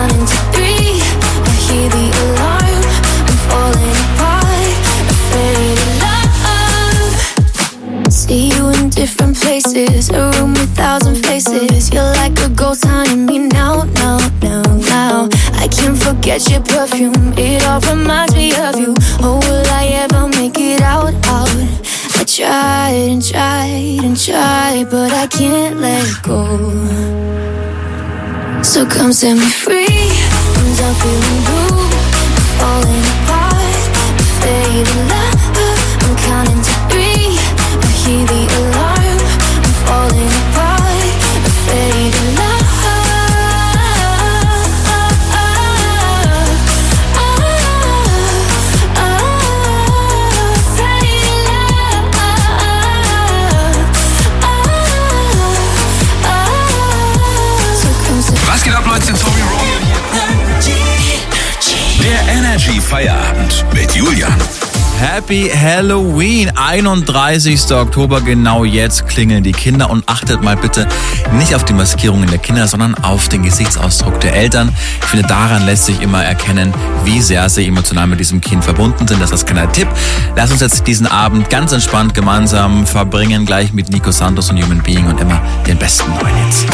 counting to 3. I hear the alarm, I'm falling apart, afraid of love. See you in different places, a room with 1,000 faces. You're like a ghost haunting me now, now, now, now. I can't forget your perfume, it all reminds me of you. Oh, will I ever make it out, out? I tried and tried and tried, but I can't let go. So come set me free. I'm done feeling blue, falling apart, afraid of love. I'm counting to 3. I hear the alarm, I'm falling apart, afraid of love. Was geht ab, Leute? Tommy Romeo hier. Der Energy Feierabend mit Julian. Happy Halloween, 31. Oktober, genau jetzt klingeln die Kinder und achtet mal bitte nicht auf die Maskierungen der Kinder, sondern auf den Gesichtsausdruck der Eltern. Ich finde, daran lässt sich immer erkennen, wie sehr sie emotional mit diesem Kind verbunden sind. Das ist kein Tipp. Lass uns jetzt diesen Abend ganz entspannt gemeinsam verbringen, gleich mit Nico Santos und Human Being und immer den besten neuen Hits.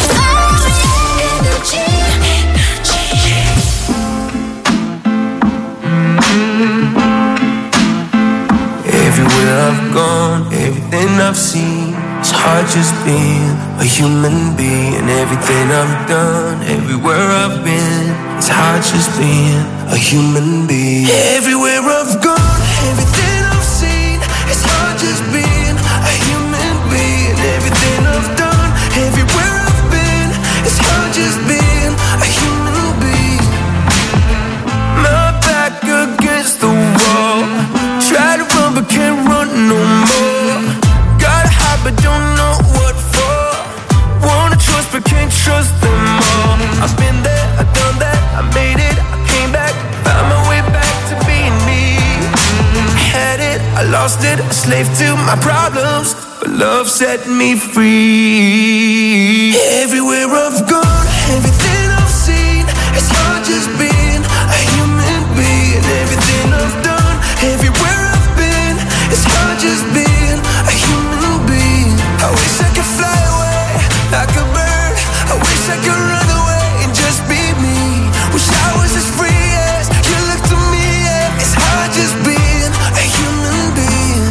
Everywhere I've gone, everything I've seen, it's hard just being a human being. Everything I've done, everywhere I've been, it's hard just being a human being. Everywhere I've gone, everything I've seen, it's hard just being a human being. Everything I've done, everywhere I've been, it's hard just being a human being. My back against the wall, try to run but can't run no more. Gotta hide but don't know what for. Wanna trust but can't trust them all. I've been there, I've done that, I made it, I came back, found my way back to being me. I had it, I lost it, a slave to my problems, but love set me free. Everywhere I've gone, everything I've seen, it's hard just being a human being. Everything I've done, everywhere I've been, it's hard just being a human being. I wish I could fly away like a bird. I wish I could run away and just be me. Wish I was as free as you look to me. Yeah. It's hard just being a human being.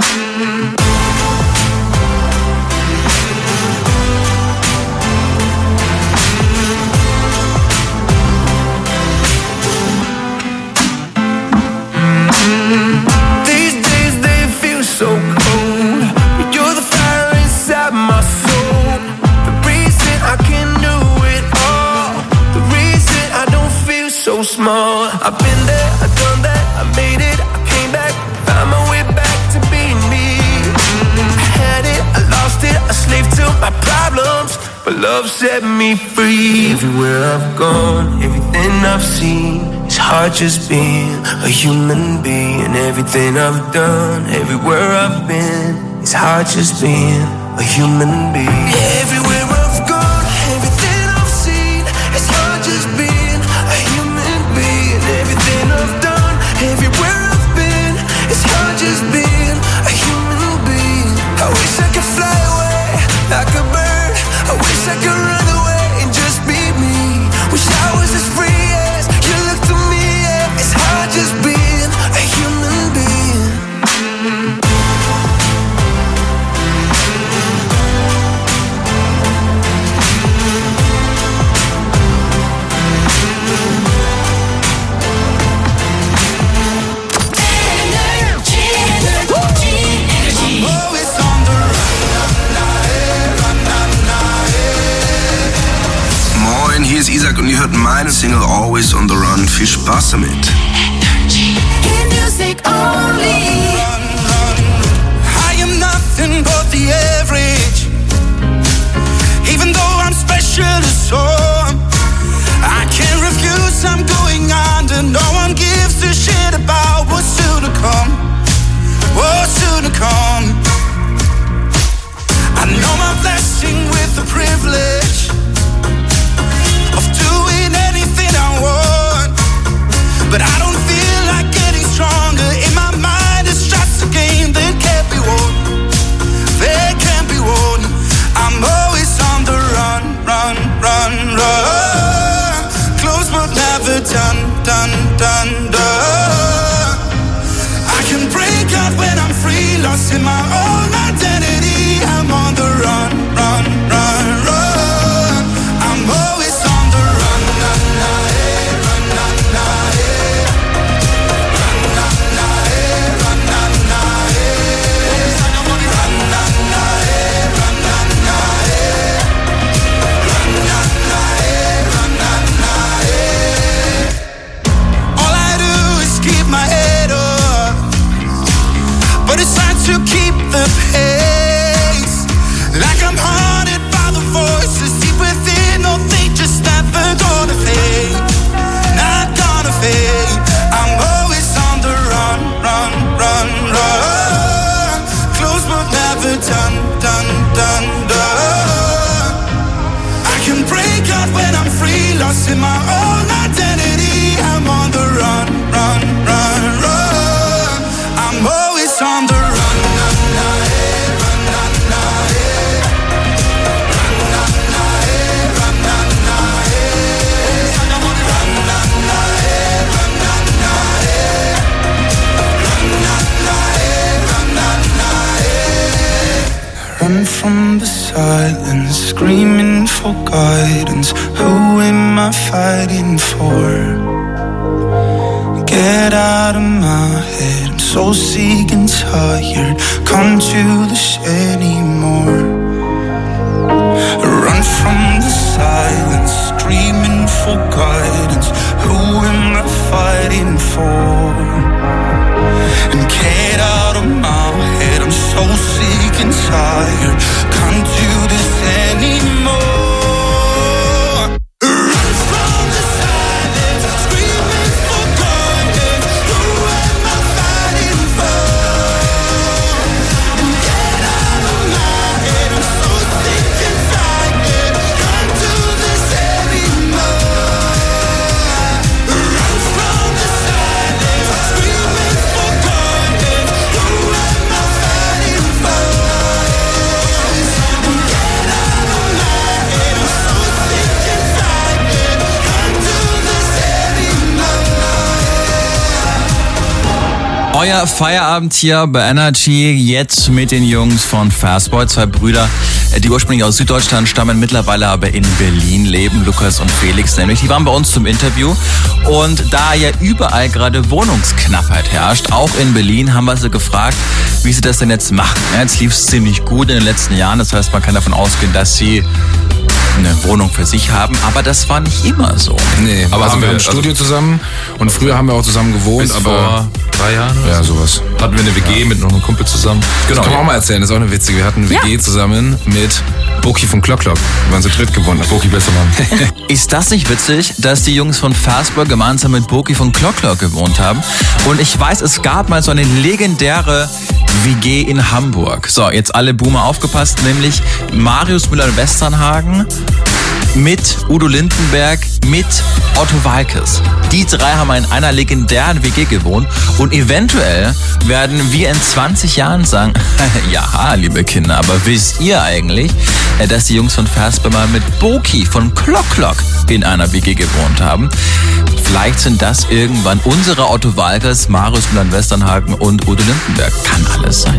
These days they feel so cold, but you're the fire inside my soul. The reason I can do it all, the reason I don't feel so small. I've been there, I've done that, I made it, I came back, found my way back to being me. I had it, I lost it, a slave to my problems, but love set me free. Everywhere I've gone, everything I've seen, it's hard just being a human being. Everything I've done, everywhere I've been, it's hard just being a human being. Everywhere I've gone, everything I've seen, it's hard just being a human being. Everything I've done, everywhere I've been, it's hard just being a human being. I wish I could fly away like a bird. I wish I could run away and just be me. Wish I was as free as you look to me. Yeah. It's hard just being a human being. Moin, hier ist Isaac und ihr hört meine Single Always on the Run. Viel Spaß damit. Music only. I am nothing but the average. Even though I'm special to some, I can't refuse, I'm going under. No one gives a shit about what's soon to come. What's soon to come. I know my blessing with the privilege of doing anything I run, run. Close but never done. I can break out when I'm free, lost in my own identity. I'm on the run, run, run, run. I'm always on the run, na na eh, run, na na eh, run, na na eh, run, na na eh, run, na na eh, run, na na eh, run, na na eh, run, na na eh. All I do is keep my head up, but it's hard to keep the pace. Like I'm haunted by the voices deep within. No, they just never gonna fade. Not gonna fade. I'm always on the run, run, run, run. Close but never done. I can break out when I'm free, lost in my own identity. I'm on the run, run, run, run. I'm always on the run, na na eh, run, na na eh, run, na na eh, run, na na eh, run, na na eh, run, na na eh, run, na na eh, run, na na eh. Run from the silence, screaming for guidance. Who am I fighting for? Get out of my head, I'm so sick and tired. Can't do this anymore. Run from the silence, screaming for guidance. Who am I fighting for? And get out of my head, I'm so sick and tired. Can't do this anymore. Run from the silence, screaming for guidance. Who am I fighting for? And get out of my head, I'm so sick and tired. Can't do this anymore. Run from the silence, screaming for guidance. Who am I fighting for? And get out of my head, I'm so sick and tired. Can't do this anymore. Euer Feierabend hier bei Energy, jetzt mit den Jungs von Fastboy, zwei Brüder, die ursprünglich aus Süddeutschland stammen, mittlerweile aber in Berlin leben, Lukas und Felix nämlich. Die waren bei uns zum Interview und da ja überall gerade Wohnungsknappheit herrscht, auch in Berlin, haben wir sie gefragt, wie sie das denn jetzt machen. Ja, jetzt lief es ziemlich gut in den letzten Jahren, das heißt, man kann davon ausgehen, dass sie eine Wohnung für sich haben, aber das war nicht immer so. Nee, aber wir haben ein Studio zusammen und früher haben wir auch zusammen gewohnt, aber vor 3 Jahren oder ja, sowas. hatten wir eine WG mit noch einem Kumpel zusammen. Genau. Das kann man auch mal erzählen, das ist auch eine witzige. Wir hatten eine WG zusammen mit Boki von Clock Clock. Wir waren zu dritt gewonnen. Boki besser Mann. Ist das nicht witzig, dass die Jungs von Fastboy gemeinsam mit Boki von Clock Clock gewohnt haben? Und ich weiß, es gab mal so eine legendäre WG in Hamburg. So, jetzt alle Boomer aufgepasst, nämlich Marius Müller-Westernhagen mit Udo Lindenberg, mit Otto Waalkes. Die drei haben in einer legendären WG gewohnt und eventuell werden wir in 20 Jahren sagen, ja, liebe Kinder, aber wisst ihr eigentlich, dass die Jungs von Fastboy mal mit Boki von Clock Clock in einer WG gewohnt haben? Vielleicht sind das irgendwann unsere Otto Waalkes, Marius Müller-Westernhagen und Udo Lindenberg. Kann alles sein.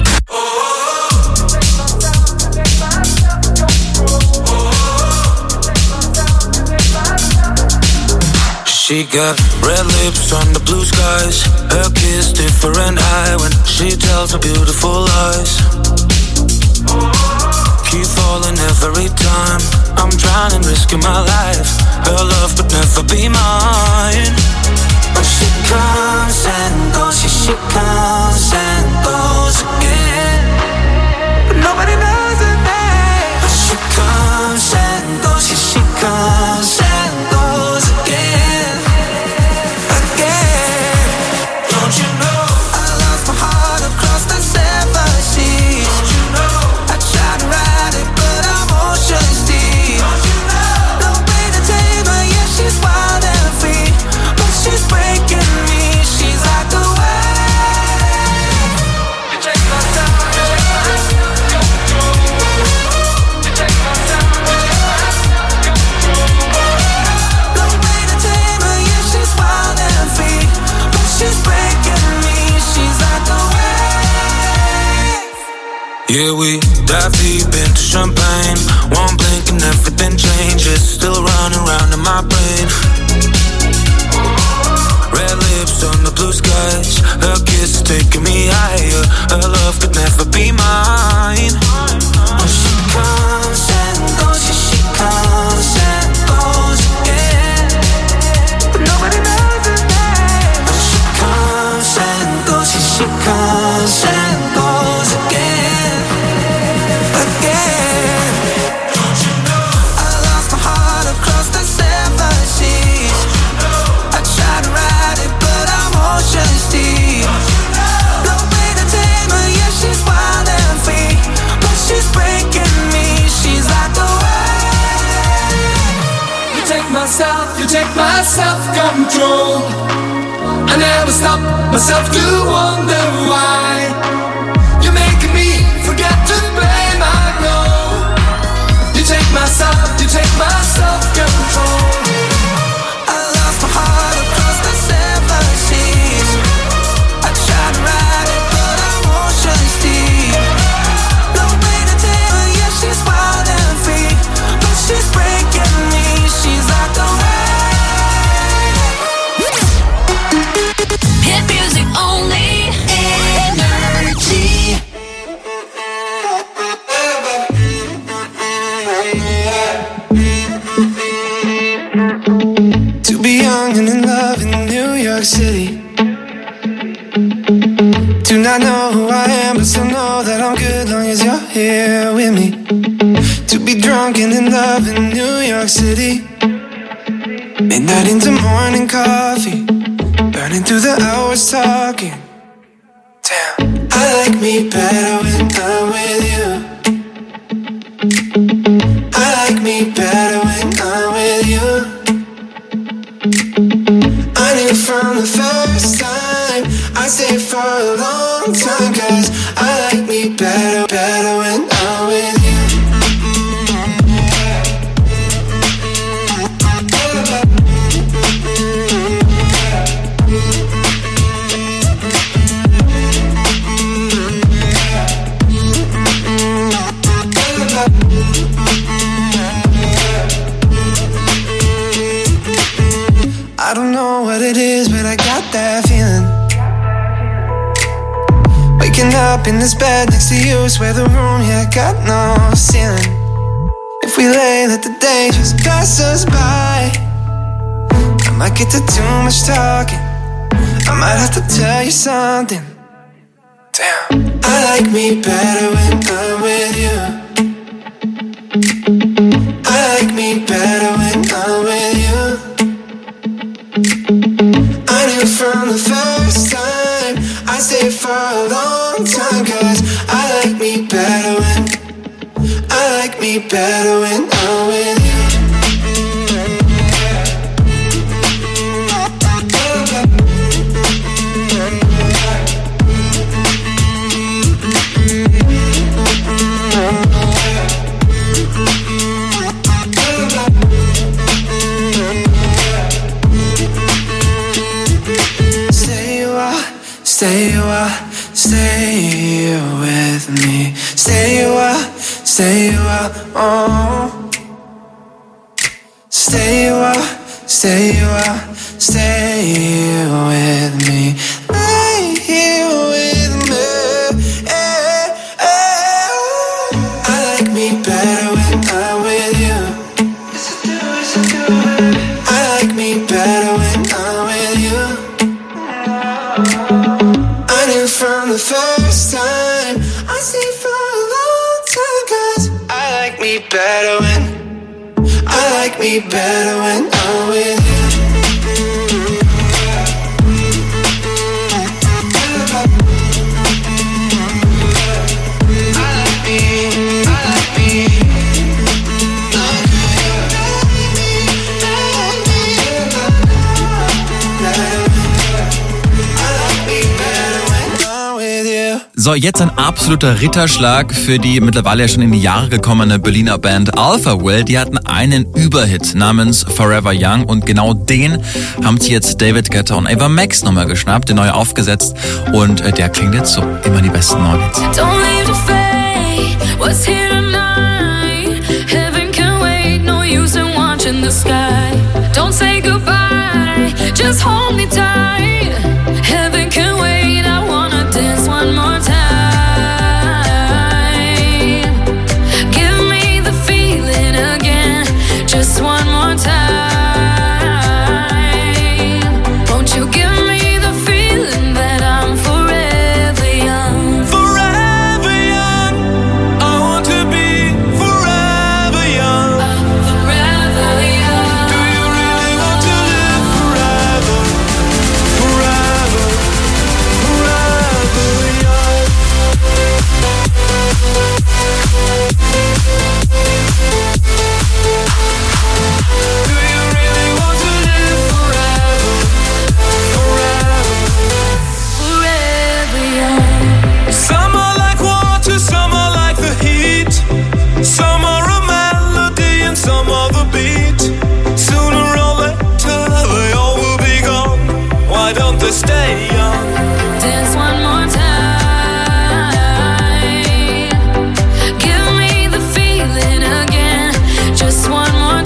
She got red lips on the blue skies. Her kiss different high when she tells her beautiful lies. Keep falling every time I'm trying and risking my life. Her love could never be mine. But she comes and goes, yeah, she comes and goes again. But nobody knows her name. But she comes and goes, yeah, she comes and goes again. Don't you know I lost my heart across the 7 seas? Don't you know I tried to ride it, but I'm ocean's deep. Don't you know no way to tame her, yeah, she's wild and free, but she's breaking me. She's like a wave. Yeah, we dive deep into champagne. One blink and everything changes. Still running around in my brain. Red lips on the blue skies. Her kiss is taking me higher. Her love could never be mine. When she comes and goes, yeah, she comes and goes again. But nobody knows her name. When she comes and goes, yeah, she comes and goes again. Again. Don't you know? I lost my heart across the 7 seas. I tried to ride it, but I'm ocean deep. No way to tame her, yeah, she's wild and free. But she's breaking me, she's like the wave. You take my self-control. I never stop myself to wonder why. You're making me forget to blame, I know. You take my self-control. I lost my heart across the 7 seas. I tried to ride it, but I'm ocean deep. No way to tell her, yeah, she's wild and free. But she's breaking me, she's like the wave. Hit music only. Energy. To be young and in love in New York City. Do not know who I am, but still know that I'm good long as you're here with me. To be drunk and in love in New York City. Midnight into morning coffee, burning through the hours talking. Damn, I like me better when I'm with you. I like me better when I'm with you. I knew from the first time I'd stay for a long time, 'cause I like me better, better when I'm with you. I don't know what it is, but I got that feeling. Waking up in this bed next to you, swear the room, yeah, got no ceiling. If we lay, let the day just pass us by. I might get to too much talking. I might have to tell you something. Damn, I like me better when I'm with you. I like me better when I'm with you. I knew from the first time I'd stay for a long time, 'cause I like me better when I'm with you. Stay with me. Stay a while, oh. Stay a while, stay with me. Lay here with me. I like me better when I'm with you. I like me better when I'm with you. From the first time I stayed for a long time, 'cause I like me better when I'm with you. So, jetzt ein absoluter Ritterschlag für die mittlerweile ja schon in die Jahre gekommene Berliner Band Alpha Will. Die hatten einen Überhit namens Forever Young und genau den haben sich jetzt David Guetta und Ava Max nochmal geschnappt, den neu aufgesetzt und der klingt jetzt so. Immer die besten neuen Hits. Don't leave the fame. what's here tonight. Heaven can wait, no use in watching the sky. Don't say goodbye, just hold me tight. Heaven can wait, I wanna dance one more time. Give me the feeling again, just one more time. Won't you give me the feeling that I'm forever young? Forever young, I want to be forever young. Forever young. Do you really want to live forever? Forever, forever young. Do you really want to live forever? Forever. Forever young. Some are like water, some are like the heat. Some are a melody and some are the beat. Sooner or later they all will be gone. Why don't they stay young? Dance one more time. Give me the feeling again, just one more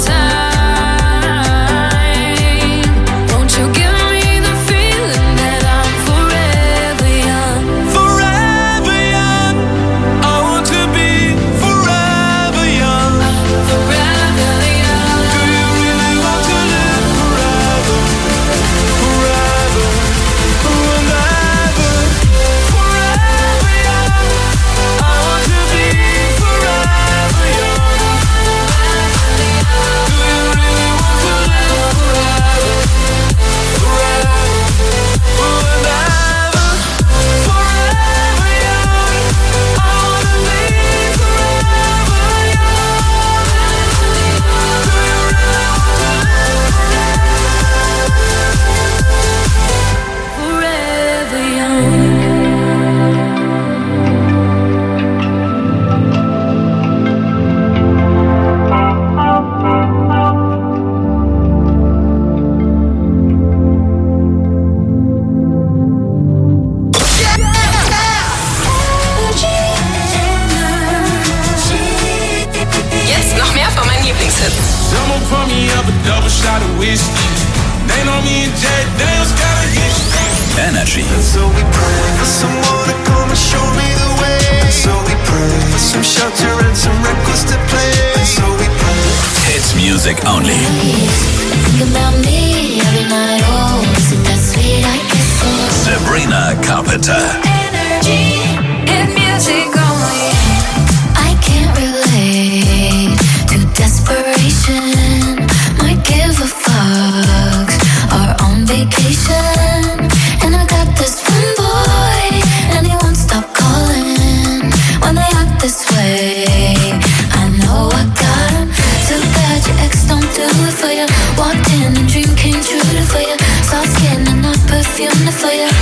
time. Won't you give me the feeling that I'm forever young? Forever young, I want to be forever young. Forever young. Do you really want to live forever? Forever, forever, forever young. I want to be forever young. Do you really want to live forever? Forever, forever, forever young. I want to be forever young. Do you really want to live Forever young. Jetzt noch mehr von meinen Lieblingshits. Someone pour me up a double shot of whiskey. They know me and Jay Dale's got a history. Energy. So we pray for someone to come and show me the way. So we pray for some shelter and some records to play. So we pray. Hits music only. Think about me every night. Oh, is it that sweet? I guess so. Sabrina Carpenter. Energy and music only. I can't relate to desperation. Might give a fuck. Are on vacation. And I got this one boy, and he won't stop calling. When they act this way, I know I got him. Too bad your ex don't do it for you. Walked in and dream came true for you. Soft skin and not perfume for you.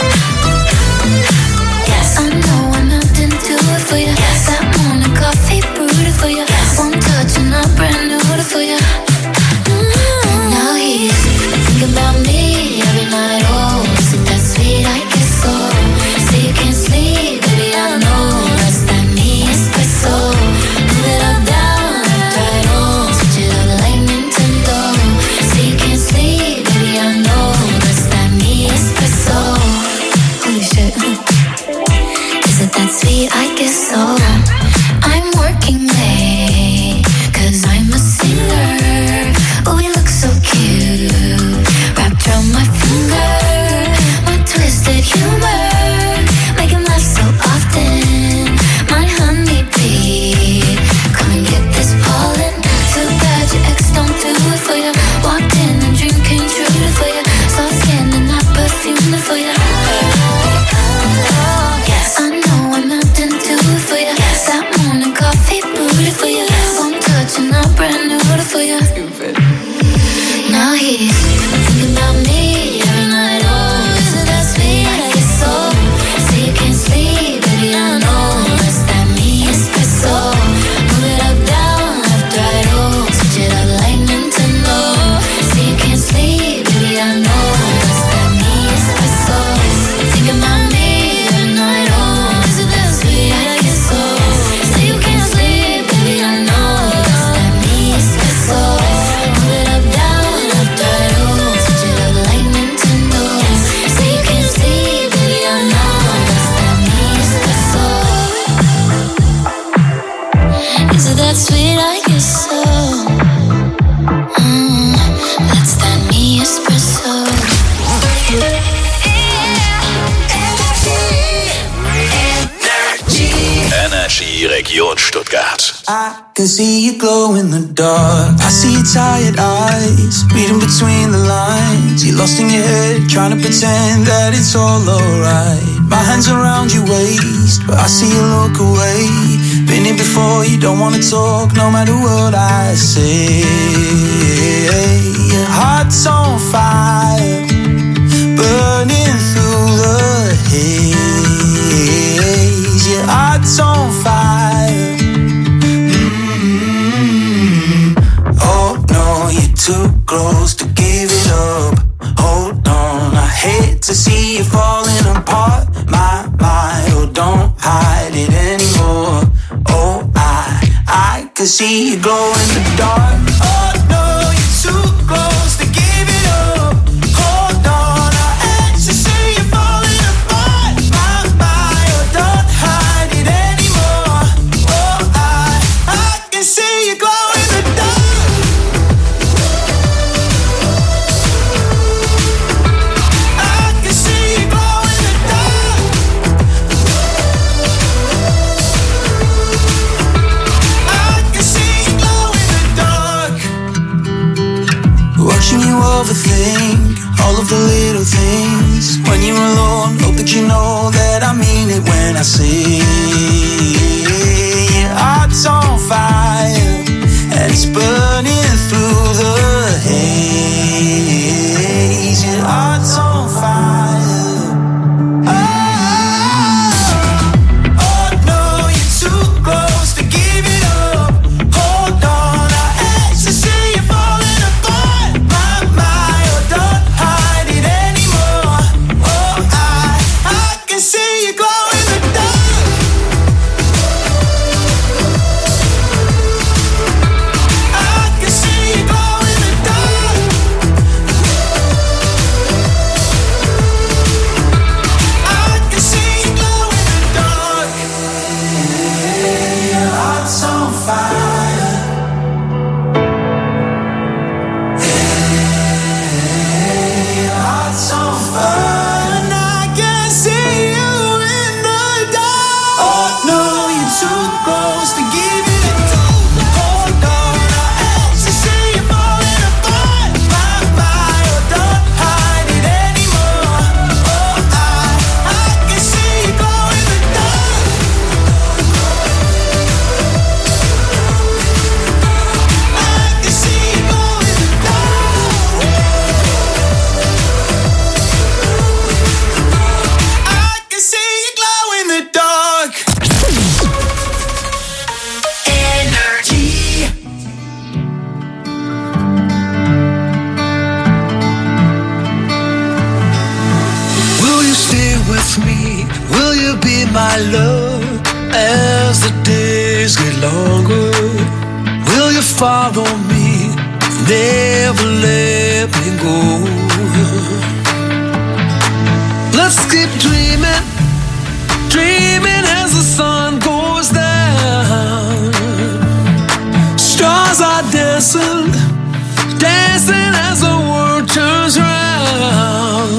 Yes, I know I'm not into it for you. That morning coffee brewed for you. One touch and I'm brand new for you. Now he's thinking about me every night. Oh, is it that sweet? I guess so. Say you can't sleep, baby, I know. That's that me espresso. Move it up, down, left, right, oh. Switch it up like Nintendo. Say you can't sleep, baby, I know. That's that me espresso. Holy shit. Is it that sweet? I guess so. I'm working late, 'cause I'm a singer. Oh, we look so cute, wrapped around my finger. My twisted humor, make him laugh so often. My honeybee, come and get this pollen. Too bad your ex don't do it for you. Walked in and dream came true for you. Soft skin and not perfume for you. Yes, I know I'm not into it for you. That morning coffee brewed for you. One touch and I'm brand new for you. Now he's thinking about me every night. Oh, is it that sweet? I guess so. Say you can't sleep, baby, I know. That's that me espresso. Move it up, down, left, right, oh. Switch it up like Nintendo. Say you can't sleep, baby, I know. That's that me espresso. Thinking about me every night. Oh, is it that sweet? I guess so. Say you Region Stuttgart. I can see you glow in the dark. I see your tired eyes, reading between the lines. You're lost in your head, trying to pretend that it's all alright. My hands around your waist, but I see you look away. Been here before, you don't wanna talk, no matter what I say. Your heart's on fire, burning through the haze. Your heart's on fire. Oh no, you're too close to give it up. Hold on, I hate to see you falling apart. My, oh don't hide it anymore. Oh, I can see you glow in the dark. Oh no, you're too close to give it up. Hold on, I hate to see you falling apart. My, oh don't hide it anymore. Oh, I can see you glow in the dark. I can see you glow in the dark. I can see you glow in the dark. Watching you overthink all of the little things. When you're alone, hope that you know that I mean it when I say your heart's on fire and it's burning through the haze. Your heart's on fire. Oh no, you're too close to give it up. Hold on, I hate to see you falling apart. My, oh don't hide it anymore. Oh, I can see you glow in the dark. I can see you glow in the dark. I can see you glow in the dark. Your heart's on fire. Your heart's on fire. And I can see you in the dark. Oh no, you're too close to give it up. Hold on, I hate to see you falling apart. My, oh don't hide it anymore. Oh, I can see you glow in the dark. I can see you glow in the dark. I can see you glow in the dark. Energy. Will you stay with me? Will you be my love as the days get longer? Will you follow me? Never let me go. Let's keep dreaming, dreaming as the sun goes down. Stars are dancing, dancing as the world turns round.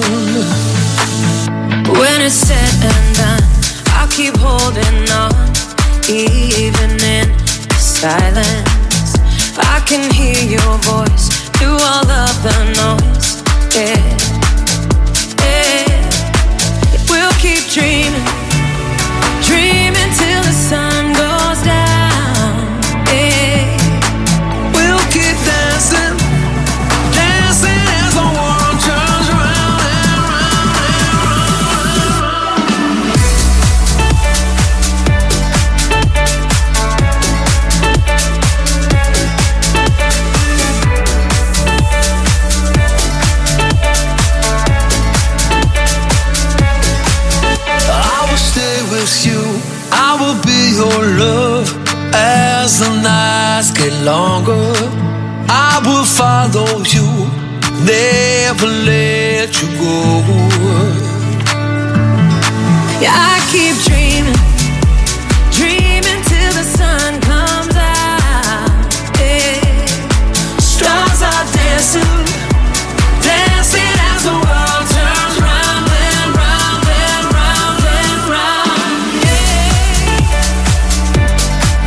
When it's said and done, I'll keep holding on, even in silence. I can hear your voice through all of the noise. Yeah, yeah. We'll keep dreaming, dreaming till the sun goes down. Yeah. We'll keep dancing, dancing as the world turns round and round and I will stay with you, I will be your love as the nights get longer. I will follow you, never let you go. Yeah, I keep dreaming, dreaming till the sun comes out. Yeah. Stars are dancing, dancing as the world turns round and round and round and round. Yeah.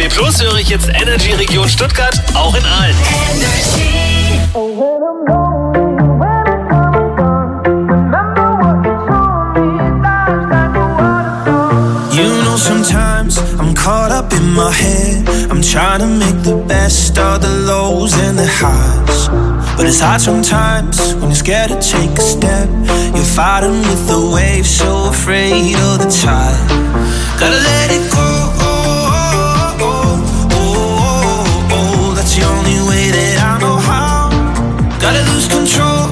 DAB+ höre ich jetzt Energy Region Stuttgart, auch in Aalen. Sometimes I'm caught up in my head. I'm trying to make the best of the lows and the highs. But it's hard sometimes when you're scared to take a step. You're fighting with the waves, so afraid of the tide. Gotta let it go. That's the only way that I know how. Gotta lose control.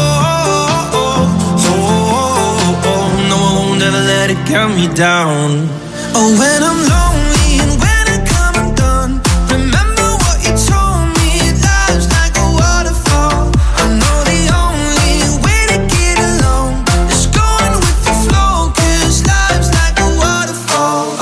No, I won't ever let it get me down. Oh, when I'm lonely and when I come undone, remember what you told me, life's like a waterfall. I know the only way to get along is going with the flow, 'cause life's like a waterfall.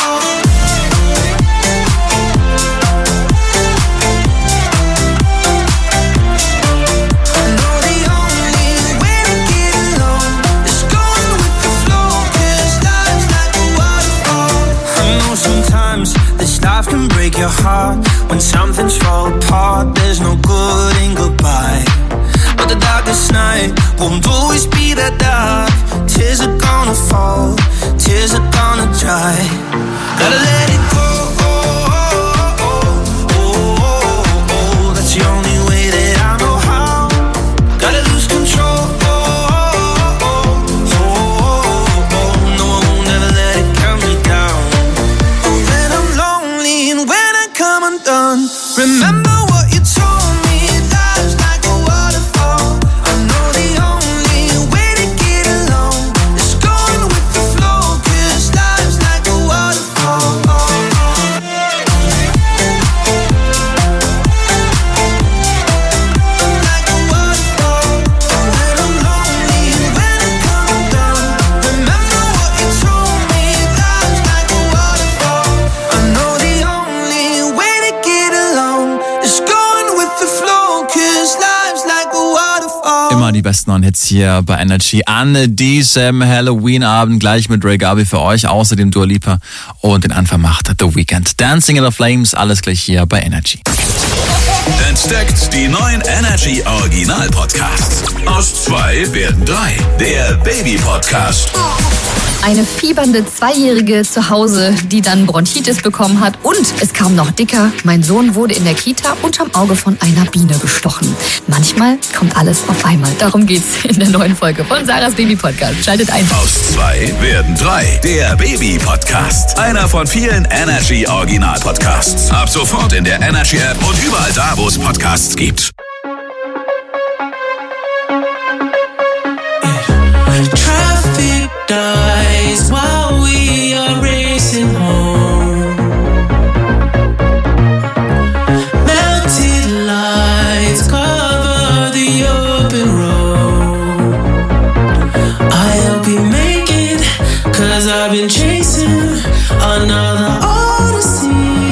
I know the only way to get along is going with the flow, 'cause life's like a waterfall. I know sometimes this life can break your heart. When something's fall apart, there's no good in goodbye. But the darkest night won't always be that dark. Tears are gonna fall, tears are gonna dry. Gotta let it go. That's the only way that I know how. Gotta lose control. No, I won't ever let it count me down. When I'm lonely and when I come undone, remember what you told me, life's like a waterfall. I know the only way to get along is going with the flow, 'cause life's like a waterfall. Like a waterfall. When I'm lonely and when I come undone, remember what you told me, life's like a waterfall. I know the only way to get along is going with the flow, 'cause life's like a waterfall. Immer die besten neuen Hits hier bei Energy an diesem Halloween-Abend. Gleich mit Ray Garvey für euch, außerdem Dua Lipa und den Anfang macht The Weeknd. Dancing in the Flames, alles gleich hier bei Energy. Entdeckt die neuen Energy Original Podcasts. Aus 2 werden 3. Der Baby Podcast. Eine fiebernde Zweijährige zu Hause, die dann Bronchitis bekommen hat, und es kam noch dicker. Mein Sohn wurde in der Kita unterm Auge von einer Biene gestochen. Manchmal kommt alles auf einmal. Darum geht's in der neuen Folge von Sarahs Baby Podcast. Schaltet ein. Aus 2 werden 3. Der Baby Podcast. Einer von vielen Energy Original Podcasts. Ab sofort in der Energy App und überall da, wo es Podcasts gibt. Traffic dies while we are racing home. Melted lights cover the open road. I hope you make it, 'cause I've been chasing another odyssey.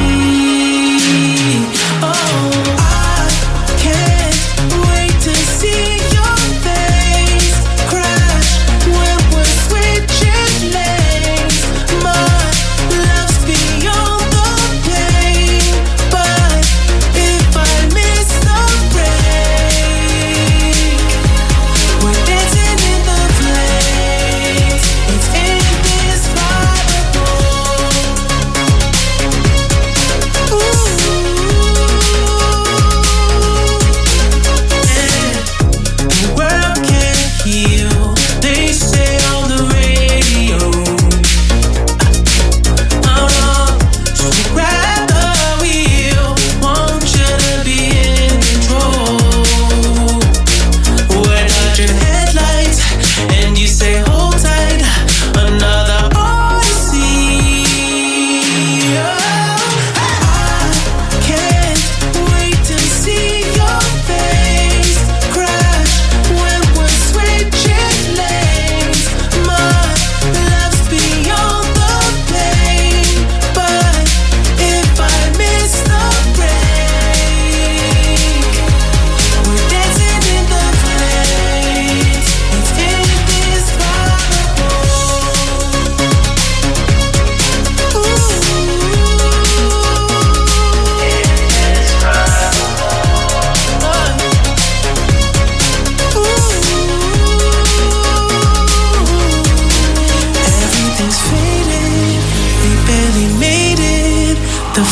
Oh, I can't wait to see your face crash when we're switching lanes. My love's beyond the pain, but if I miss the break, we're dancing in the flames. It's indescribable.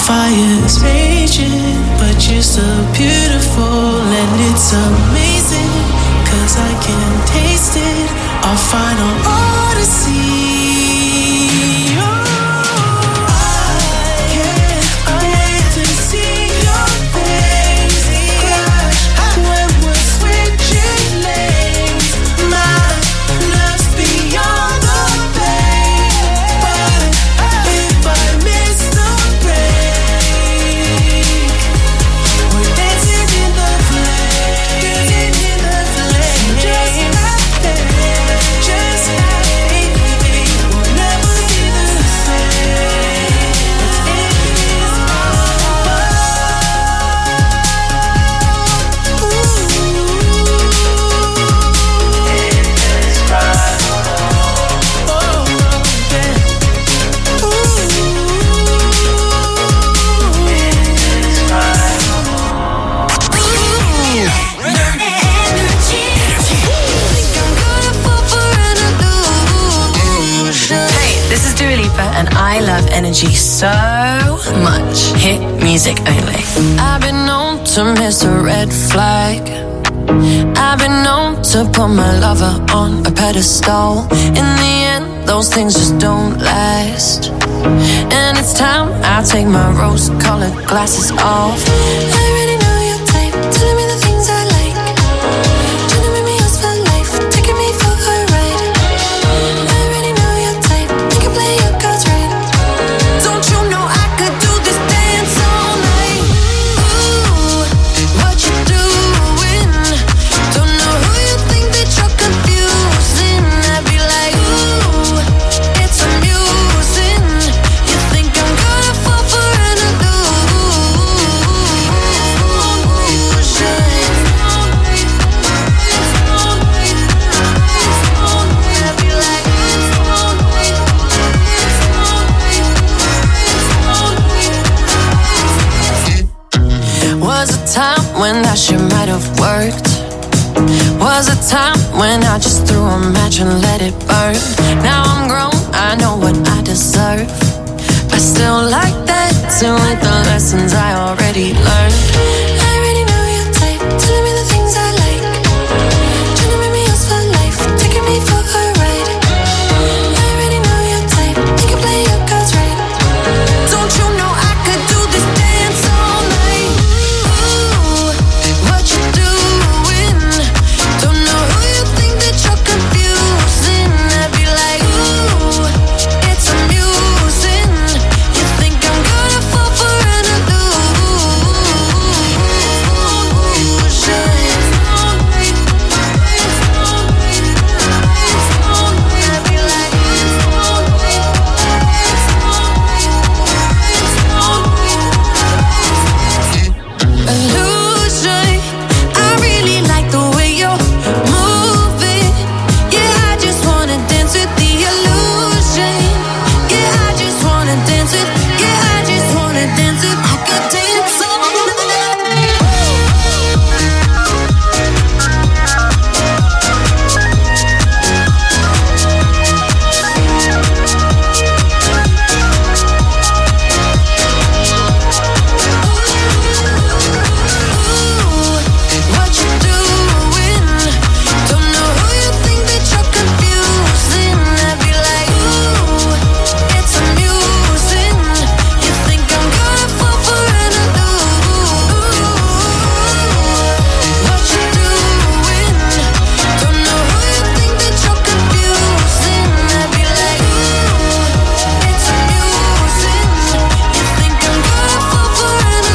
fire's raging, but you're so beautiful and it's amazing, 'cause I can taste it, our final odyssey. And I love energy so much. Hit music only. I've been known to miss a red flag. I've been known to put my lover on a pedestal. In the end, those things just don't last. And it's time I take my rose-colored glasses off. I already know your type, telling me the things I like. Trying to make me yours for life, taking me for a ride. I already know your type, you can play your cards right. Don't you know I could do this dance all night? Ooh, what you doing? Don't know who you think that you're confusing. I'd be like, ooh, it's amusing. You think I'm gonna fall for an Was a time when that shit might have worked. Was a time when I just threw a match and let it burn. Now I'm grown, I know what I deserve. I still like that too, with the lessons I already learned. I already know your type, telling me the things I like. Trying to make me yours for life, taking me for a ride. I already know your type, you can play your cards right. Don't you know I could do this dance all night? Ooh, what you doing? Don't know who you think that you're confusing. I'd be like, ooh, it's amusing. You think I'm gonna fall for an illusion. I really like the way you're moving. Yeah, I just wanna dance with the illusion. Yeah, I just wanna dance with. Yeah, I just wanna dance with. I could dance all what you doing? Don't know who you think that you're confusing. I'd be like, ooh, it's amusing. You think I'm gonna fall for an illusion. What you doing? Don't know who you think that you're confusing. I'd be like, ooh, it's amusing. You think I'm gonna fall for an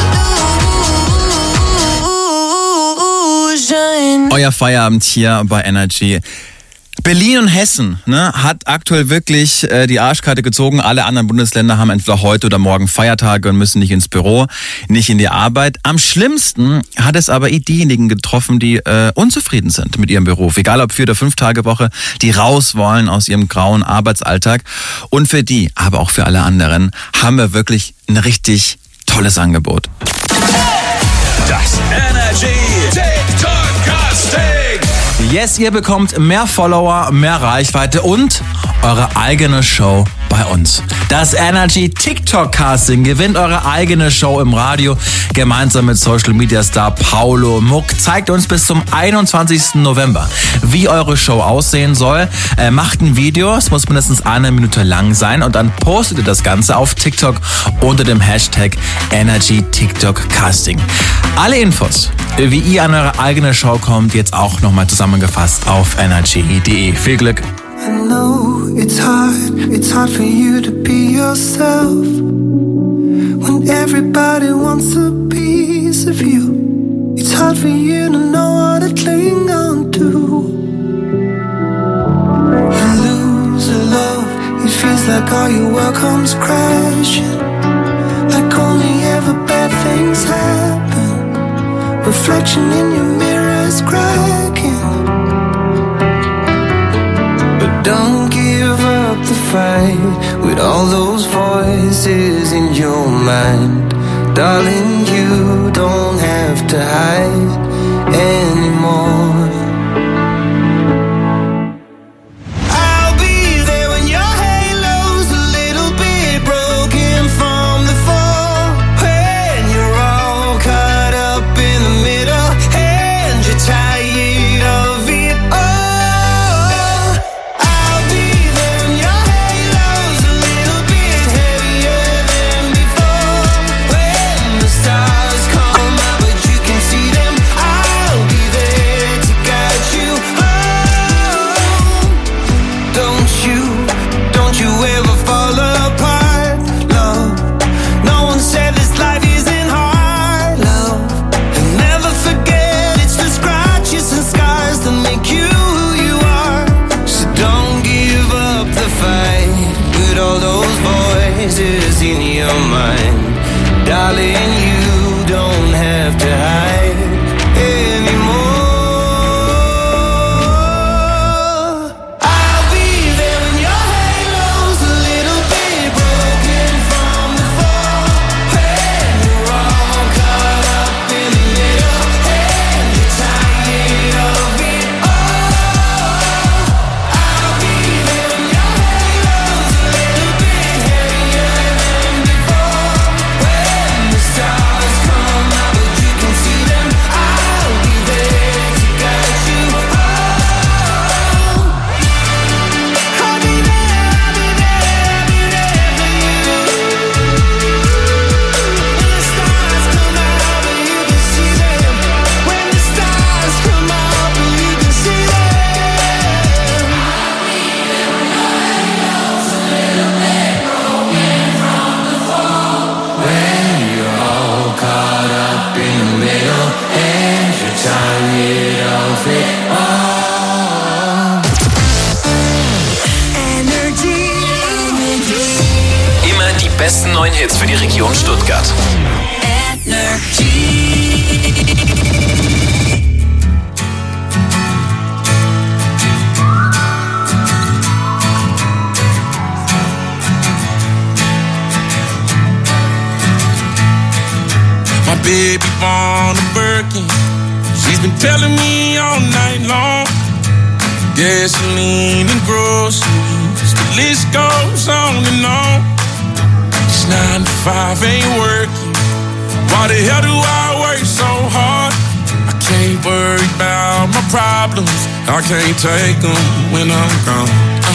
illusion. Euer Feierabend hier bei Energy. Berlin und Hessen hat aktuell wirklich die Arschkarte gezogen. Alle anderen Bundesländer haben entweder heute oder morgen Feiertage und müssen nicht ins Büro, nicht in die Arbeit. Am schlimmsten hat es aber diejenigen getroffen, die unzufrieden sind mit ihrem Beruf. Egal ob 4- oder 5-Tage-Woche, die raus wollen aus ihrem grauen Arbeitsalltag. Und für die, aber auch für alle anderen, haben wir wirklich ein richtig tolles Angebot. Das Energy TikTok Casting. Yes, ihr bekommt mehr Follower, mehr Reichweite und eure eigene Show bei uns. Das Energy TikTok Casting gewinnt eure eigene Show im Radio. Gemeinsam mit Social Media Star Paulo Muck zeigt uns bis zum 21. November, wie eure Show aussehen soll. Macht ein Video, es muss mindestens 1 Minute lang sein und dann postet ihr das Ganze auf TikTok unter dem Hashtag Energy TikTok Casting. Alle Infos, wie ihr an eure eigene Show kommt, jetzt auch nochmal zusammengefasst auf energy.de. Viel Glück! I know it's hard for you to be yourself when everybody wants a piece of you. It's hard for you to know what to cling on to. You lose a love, it feels like all your world comes crashing, like only ever bad things happen. Reflection in your mirror is cracking. Don't give up the fight with all those voices in your mind. Darling, you don't have to hide anymore. I'll be there when your halo's a little bit broken from the fall, when you're all caught up in the middle and you're tired of it all. In your mind, darling, you don't have to hide anymore. I'll be there when your halo's a little bit broken from the fall, when you're all caught up in the middle and you're tired of it all. I'll be there when your halo's a little bit heavier than before, when the stars come out but you can see them. I'll be there to guide you home. I'll be there, I'll be there, I'll be there for you. When the stars come out but you can see them, when the stars come out but you can see them. When you're all caught up in the middle and you're tired of it all. Energy. Immer die besten neuen Hits für die Region Stuttgart. My baby born a Birkin. She's been telling me all night long. Gasoline and groceries, the list goes on and on. It's 9 to 5, ain't working. Why the hell do I work so hard? I can't worry about my problems, I can't take them when I'm gone.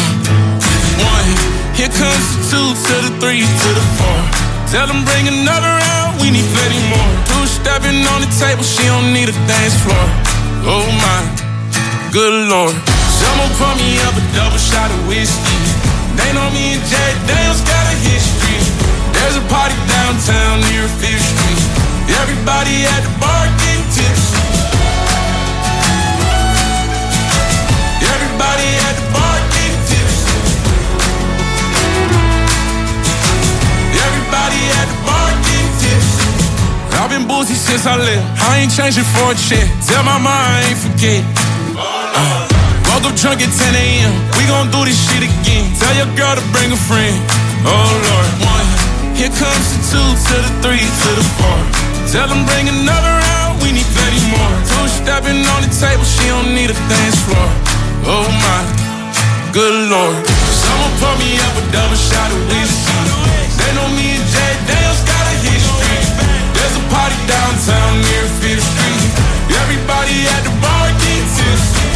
1, here comes the 2 to the 3 to the 4. Tell them bring another round, we need plenty more. 2 stepping on the table, she don't need a dance floor. Oh my, good Lord. Someone pour me up a double shot of whiskey. They know me and Jack Daniels got a history. There's a party downtown near 5th Street. Everybody at the bar getting tipsy. Everybody at the bar getting tipsy. Everybody at the bar getting tipsy. I've been boozy since I left. I ain't changing for a check. Tell my mom I ain't forget. Woke up drunk at 10 a.m. We gon' do this shit again. Tell your girl to bring a friend. Oh Lord. 1, here comes the 2 to the 3 to the 4. Tell them bring another round, we need plenty more. 2 stepping on the table, she don't need a dance floor. Oh my, good Lord. So Someone pour me up a double shot of whiskey. They know me and Jay Daniels got a history. There's a party downtown near 5th Street. Everybody at the bar getting tipsy.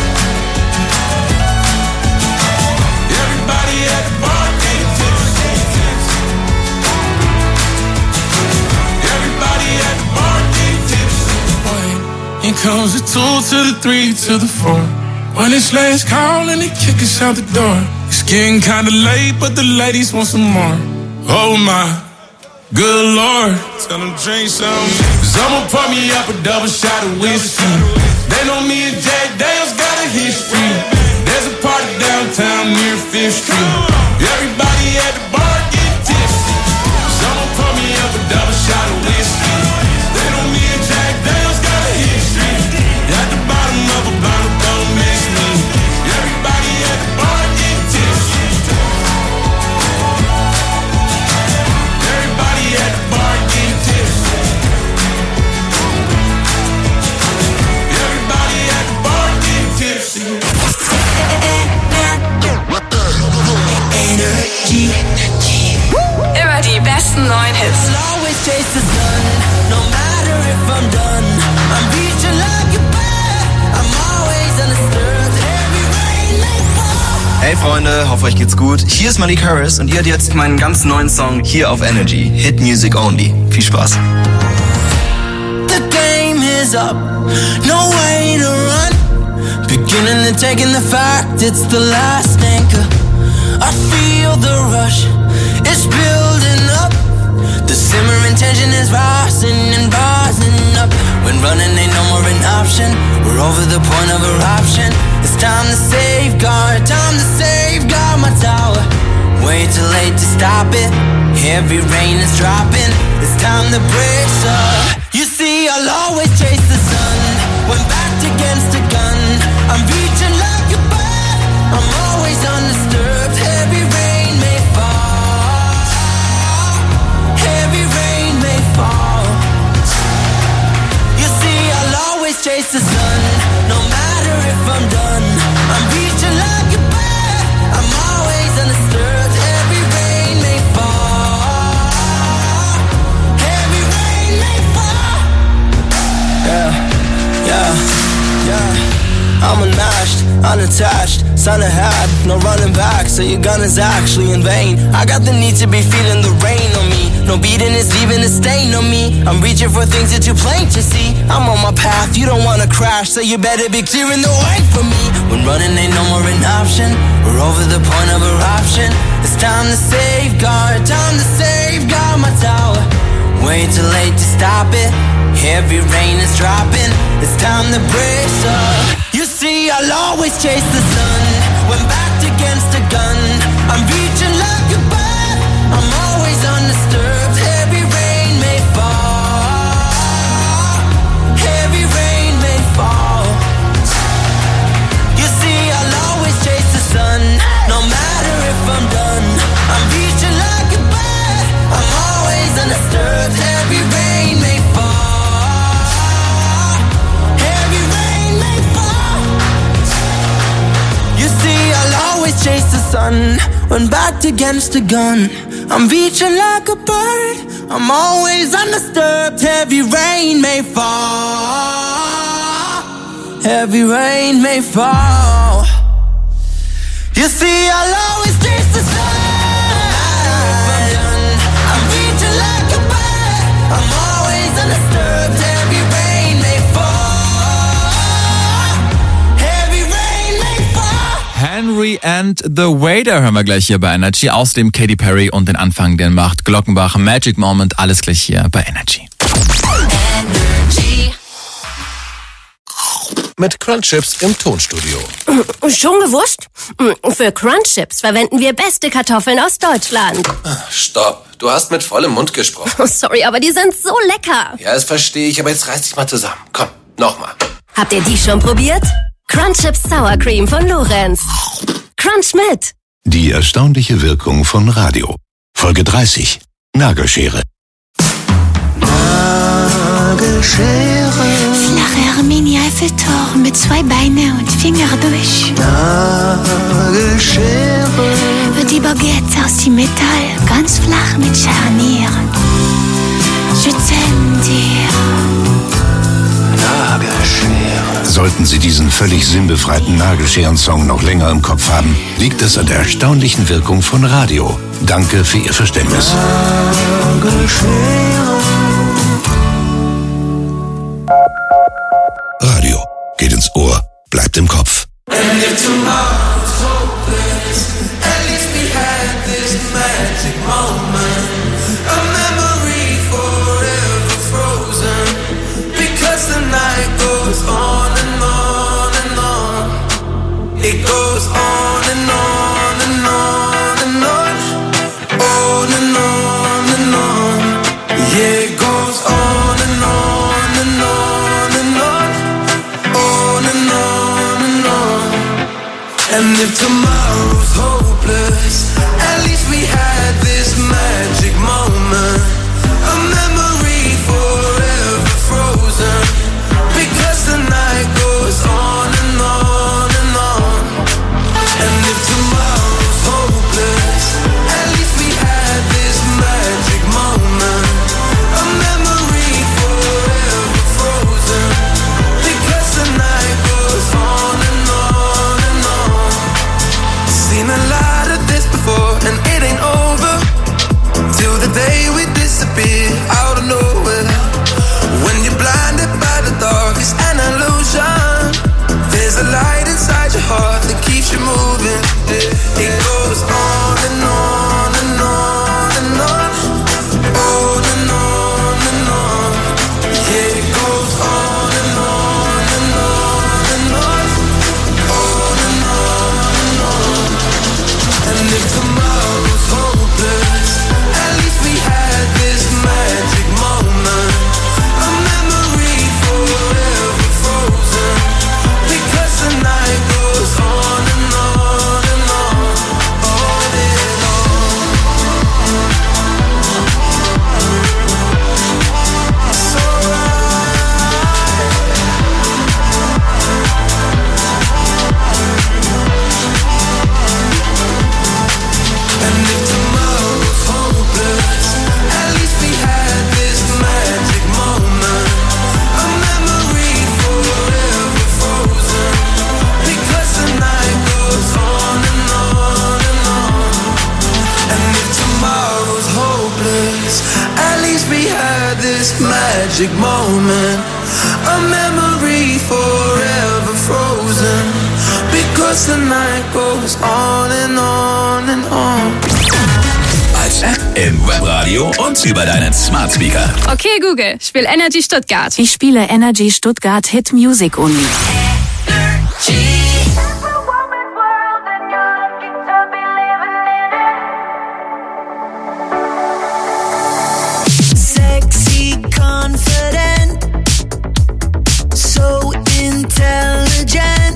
Everybody at the bar getting tipsy. Everybody at the bar getting tipsy. Here comes the 2 to the 3 to the 4. When it's last call and they kick us out the door. It's getting kinda late, but the ladies want some more. Oh my, good Lord. Tell them drink some. Someone pour me up a double shot of whiskey. They know me and Jack Daniels got a history. There's a party downtown near 5th Street. Everybody at the bar get tipsy. Someone pour me up a double shot of whiskey. They know me and Jack Daniels got a history. At the bottom of a bottle, don't miss me. Everybody at the bar get tipsy. Everybody at the bar get tipsy. Everybody at the bar get tipsy. Energy. Immer die besten neuen Hits. I'll always chase the sun, no matter if I'm done. I'm reaching like a bird. I'm always undisturbed. Heavy rain may fall. Hey Freunde, hoffe euch geht's gut. Hier ist Malik Harris und ihr hört jetzt meinen ganz neuen Song hier auf Energy. Hit Music Only. Viel Spaß. The game is up, no way to run. Beginning to take in the fact it's the last anchor. I feel the rush, it's building up. The simmering tension is rising and rising up. When running ain't no more an option, we're over the point of eruption. It's time to safeguard my tower. Way too late to stop it, heavy rain is dropping. It's time to brace up. You see, I'll always chase the sun. When backed against a gun, I'm reaching like a bird. I'm always undisturbed. Heavy rain may fall. Heavy rain may fall. You see, I'll always chase the sun. No matter if I'm done, I'm reaching like a bird. I'm always undisturbed. Heavy rain may fall. Heavy rain may fall. Yeah. I'm unmatched, unattached, sun ahead, no running back, so your gun is actually in vain. I got the need to be feeling the rain on me. No beating is leaving a stain on me. I'm reaching for things that too plain to see. I'm on my path, you don't wanna crash, so you better be clearing the way for me. When running ain't no more an option, we're over the point of eruption. It's time to safeguard my tower. Way too late to stop it, heavy rain is dropping. It's time to brace up. You see, I'll always chase the sun. When backed against a gun, I'm reaching like a bird. I'm always undisturbed. Heavy rain may fall. Heavy rain may fall. You see, I'll always chase the sun. No matter if I'm done, I'm reaching like a bird. I'm always undisturbed. Heavy rain may fall. Heavy rain may fall. You see, I'll always chase the sun. When backed against a gun, I'm reaching like a bird. I'm always undisturbed. Heavy rain may fall. Heavy rain may fall. You see, I'll always chase the sun. I'm reaching like a bird. I'm always undisturbed. Heavy rain may fall. Heavy rain may fall. Henry and the Waiter hören wir gleich hier bei Energy. Außerdem Katy Perry und den Anfang, den macht Glockenbach, Magic Moment, alles gleich hier bei Energy. Mit Crunchips im Tonstudio. Schon gewusst? Für Crunchips verwenden wir beste Kartoffeln aus Deutschland. Stopp, du hast mit vollem Mund gesprochen. Oh, sorry, aber die sind so lecker. Ja, das verstehe ich, aber jetzt reiß dich mal zusammen. Komm, nochmal. Habt ihr die schon probiert? Crunchips Sour Cream von Lorenz. Crunch mit. Die erstaunliche Wirkung von Radio. Folge 30. Nagelschere. Nagelschere. Flacher Mini-Eiffeltoren mit 2 Beinen und Finger durch. Nagelschere. Die Baguette aus dem Metall, ganz flach mit Scharnieren. Je t'aime dir. Nagelschere. Sollten Sie diesen völlig sinnbefreiten Nagelscheren-Song noch länger im Kopf haben, liegt es an der erstaunlichen Wirkung von Radio. Danke für Ihr Verständnis. Radio geht ins Ohr, bleibt im Kopf. And if tomorrow's hopeless, at least we had this magic moment, a memory forever frozen, because the night goes on and on and on. It goes on and on and on and on, on and on and on. Yeah, it goes on and on and on and on, on and on and on. And if tomorrow's hopeless, at least we had this magic moment, a memory forever frozen, because the night goes on and on and on. And if tomorrow's hopeless, at least we had this magic moment, a memory forever frozen, because the night goes on and on and on. Seen a lot of this before, and it ain't over till the day we disappear out of nowhere. When you're blinded by the dark, it's an illusion. There's a light inside your heart that keeps you moving. It goes on and on and on and on, on and on and on. Yeah, it goes on and on and on and on, on and on and on. And if tomorrow's hopeless, at least we had this magic moment, a memory forever frozen, because the night goes on and on and on, on and on. It's alright. And if tomorrow's hopeless, at least we had this magic moment, a memory forever frozen, because the night goes on and on and on. And if tomorrow's hopeless, at least we had this magic moment, a memory forever frozen, because the night goes on and on and on. Als App im Webradio und über deinen Smart Speaker. Okay, Google, spiel Energy Stuttgart. Ich spiele Energy Stuttgart Hit Music Only. Sexy, confident, so intelligent.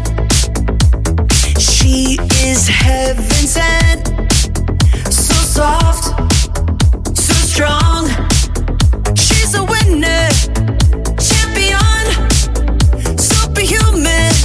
She is heaven sent, so soft, so strong. She's a winner, champion, superhuman.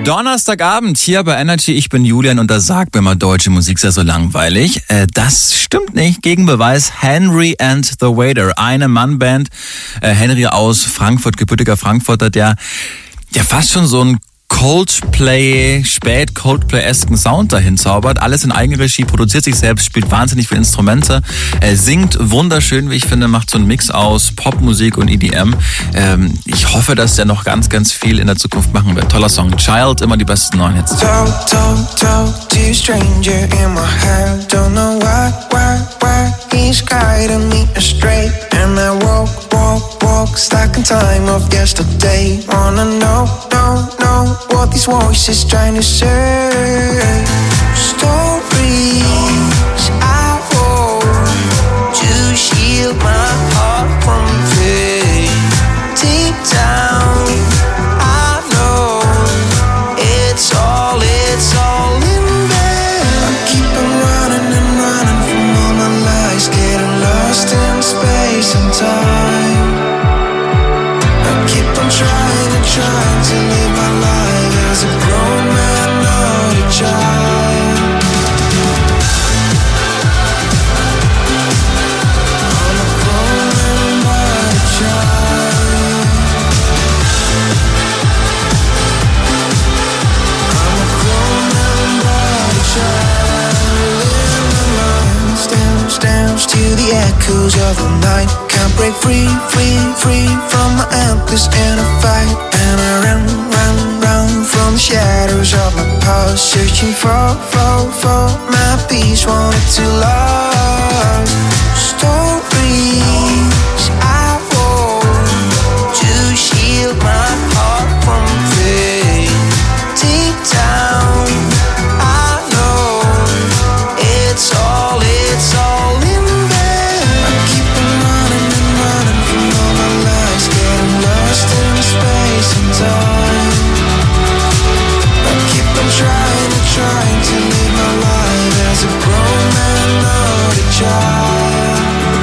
Donnerstagabend hier bei Energy. Ich bin Julian und da sagt mir mal, deutsche Musik sei so langweilig. Das stimmt nicht. Gegenbeweis: Henry and the Waiter. Eine Mannband. Henry aus Frankfurt, gebürtiger Frankfurter, der fast schon so ein Coldplay-esken Sound dahin zaubert. Alles in Eigenregie, produziert sich selbst, spielt wahnsinnig viele Instrumente, singt wunderschön, wie ich finde, macht so einen Mix aus Popmusik und EDM. Ich hoffe, dass der noch ganz, ganz viel in der Zukunft machen wird. Toller Song. Child, immer die besten neuen Hits. Talk to a stranger in my head. Don't know why he's guiding me astray. And I walk, stuck in time of yesterday. Wanna know what these voices trying to say. Stories I wrote to shield my heart from pain. Deep down I know it's all in vain. I keep on running and running from all my lies, getting lost in space and time. I keep on trying to live my life as a grown man, not a child. I'm a grown man, not a child. I'm a grown man, not a child. Dance to the echoes of the night. Can't break free from my anchors in a fight. And I run from the shadows of my past, searching for my peace, wanted to love. Stories I wrote to shield my heart from pain. Deep down I know it's all in vain. I keep on running and running from all my lies, getting lost in space and time. I keep on trying to live my life as a grown man, not a child.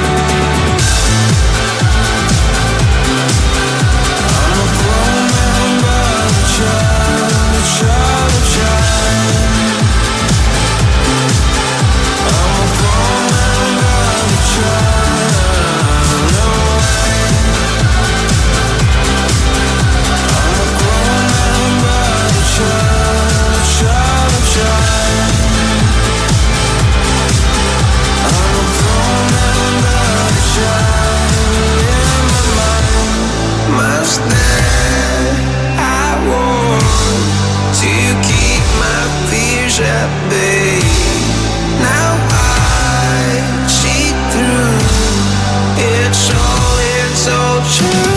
I'm a grown man, but a child. I'm a grown man, but a child. No way. I'm a grown man, but a child. I'm a grown man, but a child. In my mind, my stand I want to keep my fears at bay. Now I see through. It's all true.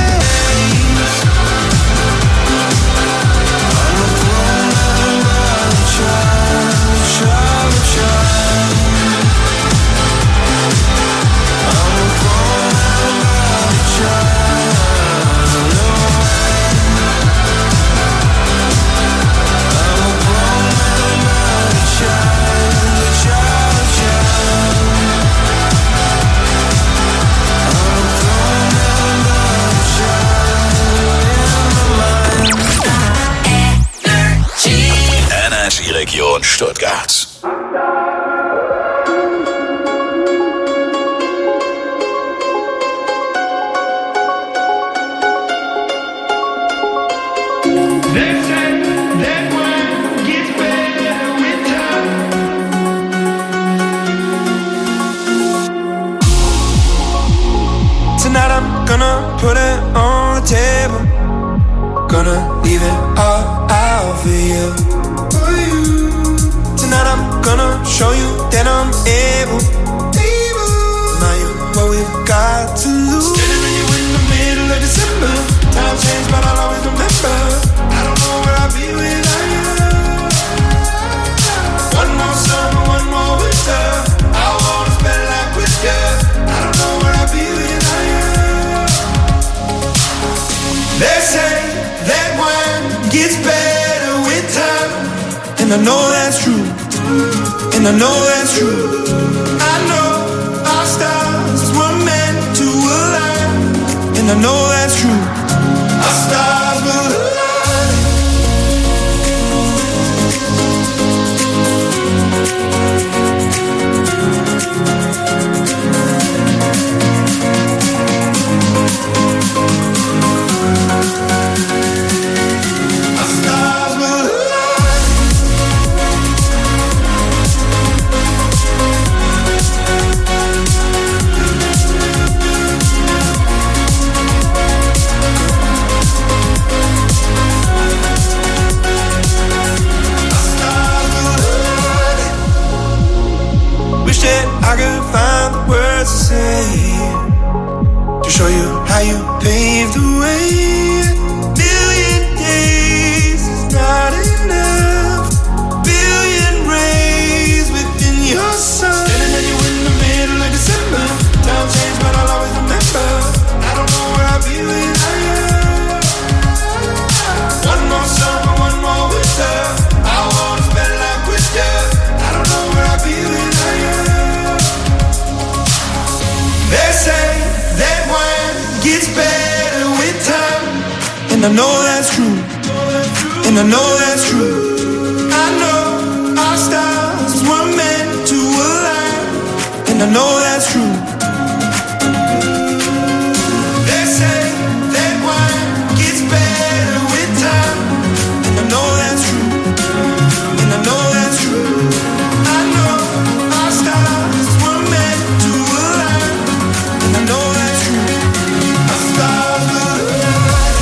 I'm a grown man, but a child. I'm a grown man, but a child. No way. I'm a grown man, but a child. I'm a grown man, but a child. Energy Region Stuttgart. Tonight I'm gonna put it on the table. Gonna leave it all out for you. Tonight I'm gonna show you that I'm able. Now you what we've got to lose. Standing you in the middle of December. Time changed, but I'll always remember. I don't know where I'll be without you. One more summer, one more winter. I wanna spend life with you. I don't know where I'll be without you. They say that wine gets better with time, and I know that's true. And I know that's true. I know our stars were meant to align, and I know that's true. Our stars will align. how you paved the way. Billion days is not enough. Billion rays within your sun. Standing at you in the middle of December. Time changed, but I'll always remember. I don't know where I'll be without you. One more summer, one more winter. I wanna spend life with you. I don't know where I'll be without you. They say that wine gets better with time, and I know that's true, and I know that's true. I know our stars were meant to align, and I know that's true. They say that wine gets better with time, and I know that's true, and I know that's true. I know our stars were meant to align, and I know that's true. Our stars will align.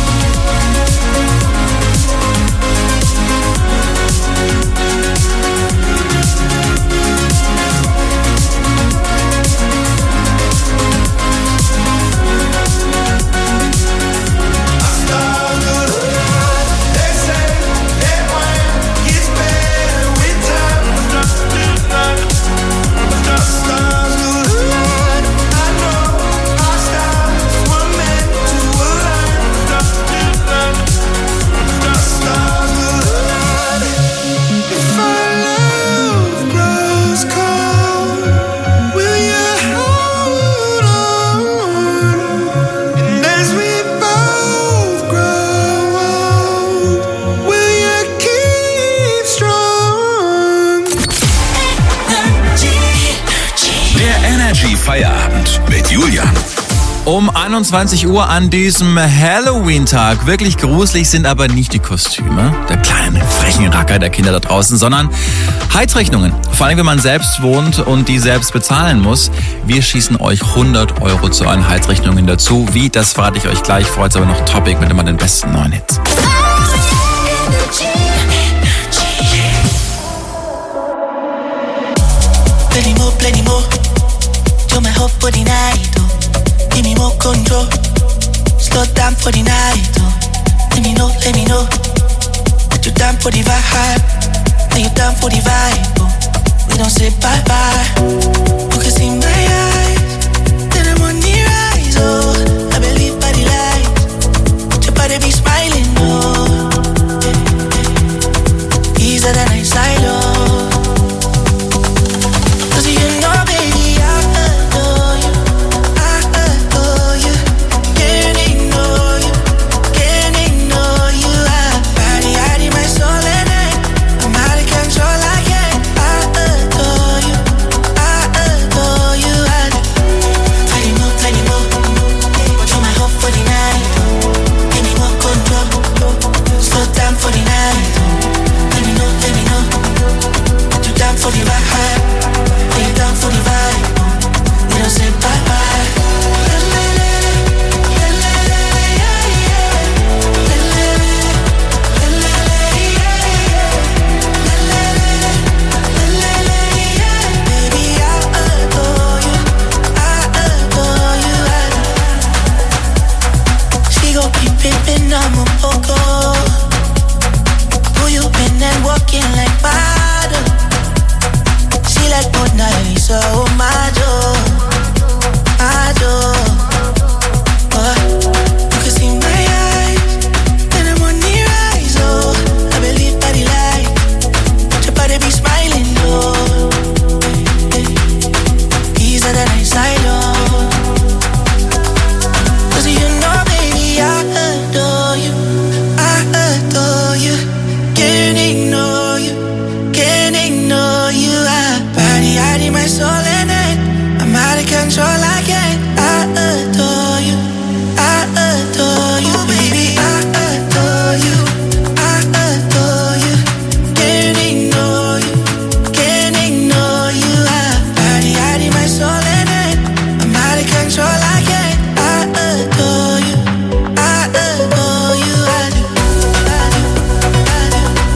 Feierabend mit Julian. Um 21 Uhr an diesem Halloween-Tag. Wirklich gruselig sind aber nicht die Kostüme der kleinen frechen Racker der Kinder da draußen, sondern Heizrechnungen. Vor allem, wenn man selbst wohnt und die selbst bezahlen muss. Wir schießen euch 100 Euro zu euren Heizrechnungen dazu. Wie, das verrate ich euch gleich. Vorher aber noch Topic mit immer den besten neuen Hits. Plenty more. You're my hope for the night, oh. Give me more control. Slow down for the night, oh. Let me know. That you're down for the vibe. Are you down for the vibe, oh. We don't say bye-bye. You can see my eyes. Then I'm on the rise, oh. I believe by the light. Your body be smiling, oh. Easier than I silo. So my door.